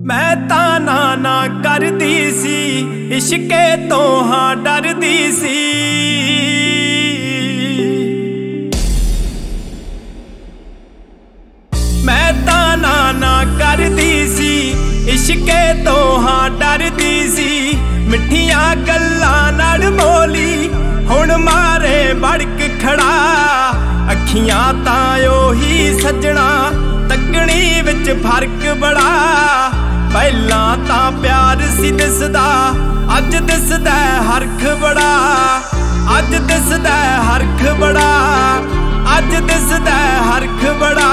मैं ताना ना करदी सी, इश्के तो हाँ डरदी सी। मैं ताना ना करदी सी, इश्के तो हाँ डरदी सी। मिठियां गल्लां नाल बोली हुण मारे बड़क खड़ा। अखियां तां ओही सजना, तकनी विच फर्क बड़ा। पहलां तां प्यार सी दिसदा, अज दिसदा हरख बड़ा। अज दिसदा हरख बड़ा, अज दिसदा हरख बड़ा।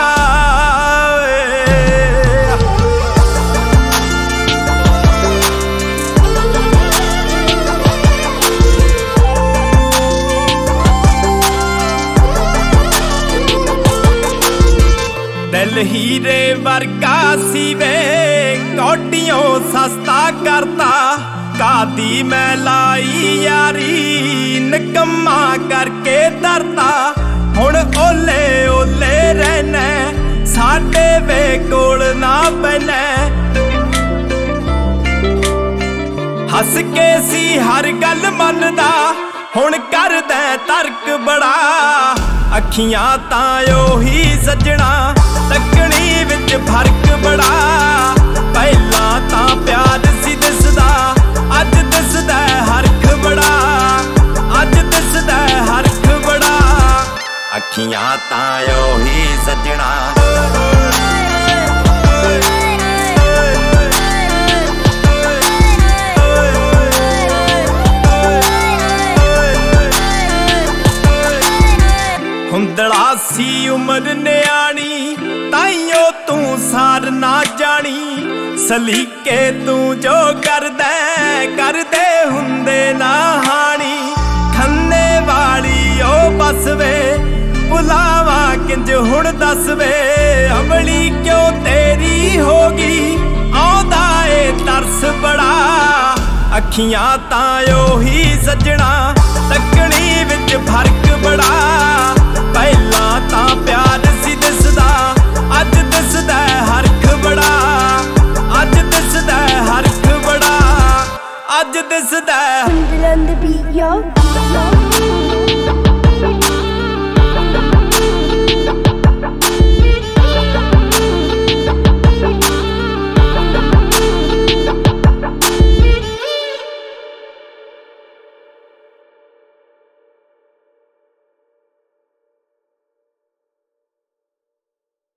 दिल हीरे वर्गा सी वे, कौडियों सस्ता करता। कादी मैं लाई यारी, निकम्मा करके धरता। हुण ओले ओले रहना, साडे वे कोल ना पैना। हस के सी हर गल मनदा, हुण करदा तर्क बड़ा। अखियां तां ओही सजना, तकनी विच फर्क बड़ा। पहलां तां प्यार सी दिसदा, अज दिसदा हरख बड़ा। अज दिसदा हरख बड़ा। अखियां तां ओही सजना। हुंदड़ा सी उमर न्याणी, ताइयों तू सार ना जानी। सलीके तू जो करदे हुंदे ना हानी। खन्ने वाली ओ बस वे, बुलावा किंज हुण दस वे। अमली क्यों तेरी होगी, आउंदा ए तरस बड़ा। अखियां तां ओही सजना, तकनी विच फर्क बड़ा। पहलां तां प्यार